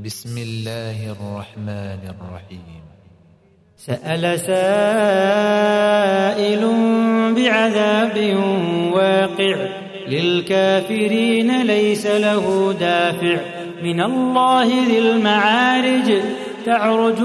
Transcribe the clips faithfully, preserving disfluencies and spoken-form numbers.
بسم الله الرحمن الرحيم. سأل سائل بعذاب واقع للكافرين ليس له دافع من الله ذي المعارج تعرج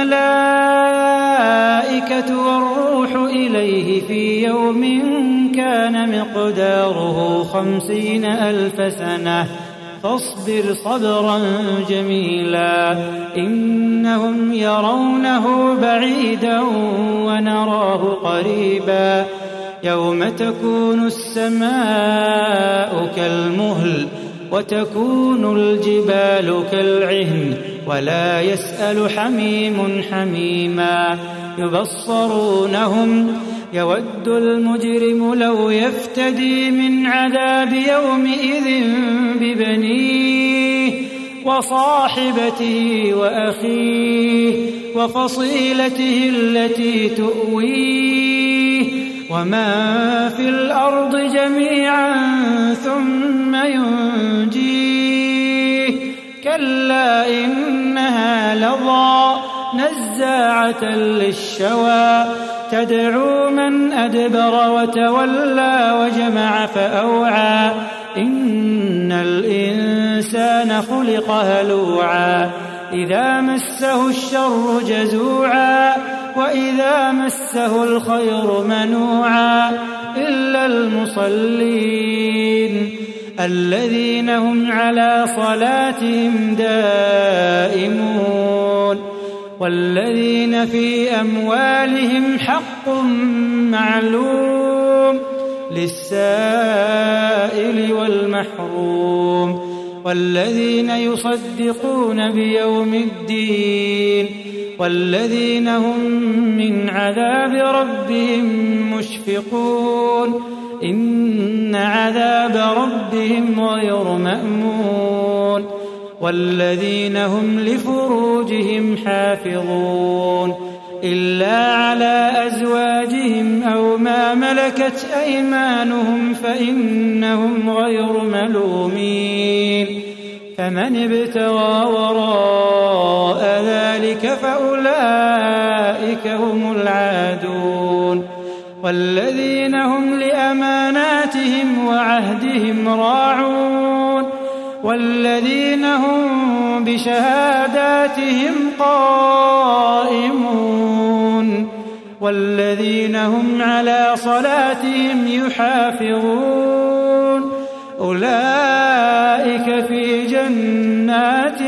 الملائكة والروح إليه في يوم كان مقداره خمسين ألف سنة فاصبر صبرا جميلا إنهم يرونه بعيدا ونراه قريبا يوم تكون السماء كالمهل وتكون الجبال كالعهن ولا يسأل حميم حميما يبصرونهم يود المجرم لو يفتدي من عذاب يومئذ ببنيه وصاحبته وأخيه وفصيلته التي تؤويه ومن في الأرض جميعا ثم ينجيه كلا إنها لظى نزاعة للشوى تدعو من أدبر وتولى وجمع فأوعى إن الإنسان خلق هلوعا إذا مسه الشر جزوعا وإذا مسه الخير منوعا إلا المصلين الذين هم على صلاتهم دائمون والذين في أموالهم حق معلوم للسائل والمحروم والذين يصدقون بيوم الدين والذين هم من عذاب ربهم مشفقون إن عذاب ربهم غير مأمون والذين هم لفروجهم حافظون إلا على أزواجهم أو ما ملكت أيمانهم فإنهم غير ملومين فمن ابتغى وراء ذلك فأولئك هم العادون والذين هم لأماناتهم وعهدهم راعون والذين هم بشهاداتهم قائمون والذين هم على صلاتهم يحافظون أولئك في جنات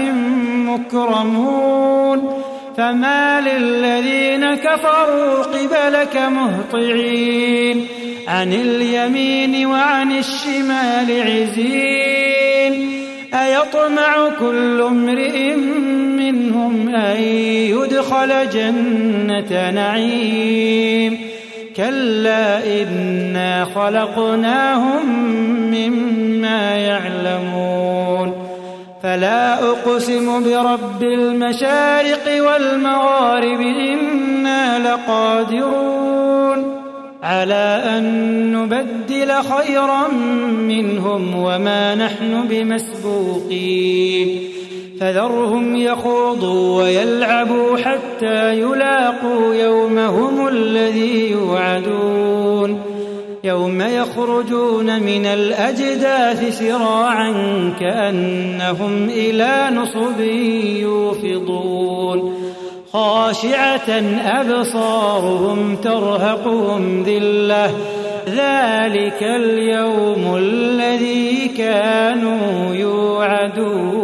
مكرمون فما للذين كفروا قبلك مهطعين عن اليمين وعن الشمال عزين أيطمع كل امرئ منهم أن يدخل جنة نعيم كلا إنا خلقناهم مما يعلمون فلا أقسم برب المشارق والمغارب إنا لقادرون على أن نبدل خيرا منهم وما نحن بمسبوقين فذرهم يخوضوا ويلعبوا حتى يلاقوا يومهم الذي يوعدون يوم يخرجون من الأجداث سراعا كأنهم إلى نصب يوفضون خاشعة أبصارهم ترهقهم ذلة ذلك اليوم الذي كانوا يوعدون.